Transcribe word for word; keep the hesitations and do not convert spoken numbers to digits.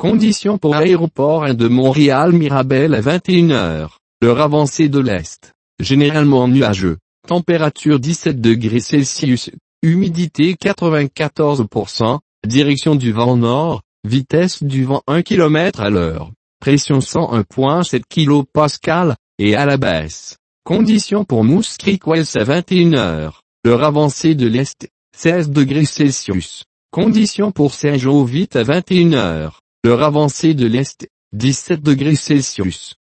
Conditions pour aéroport de Montréal-Mirabel à vingt et une heures. L'heure avancée de l'Est. Généralement nuageux. Température dix-sept degrés Celsius. Humidité quatre-vingt-quatorze pour cent. Direction du vent nord. Vitesse du vent un kilomètre à l'heure. Pression cent un virgule sept kilopascales. Et à la baisse. Conditions pour Moose Creek Wells à vingt et une heures. L'heure avancée de l'Est. seize degrés Celsius. Conditions pour Saint-Jovite à vingt et une heures. L'heure avancée de l'Est. dix-sept degrés Celsius.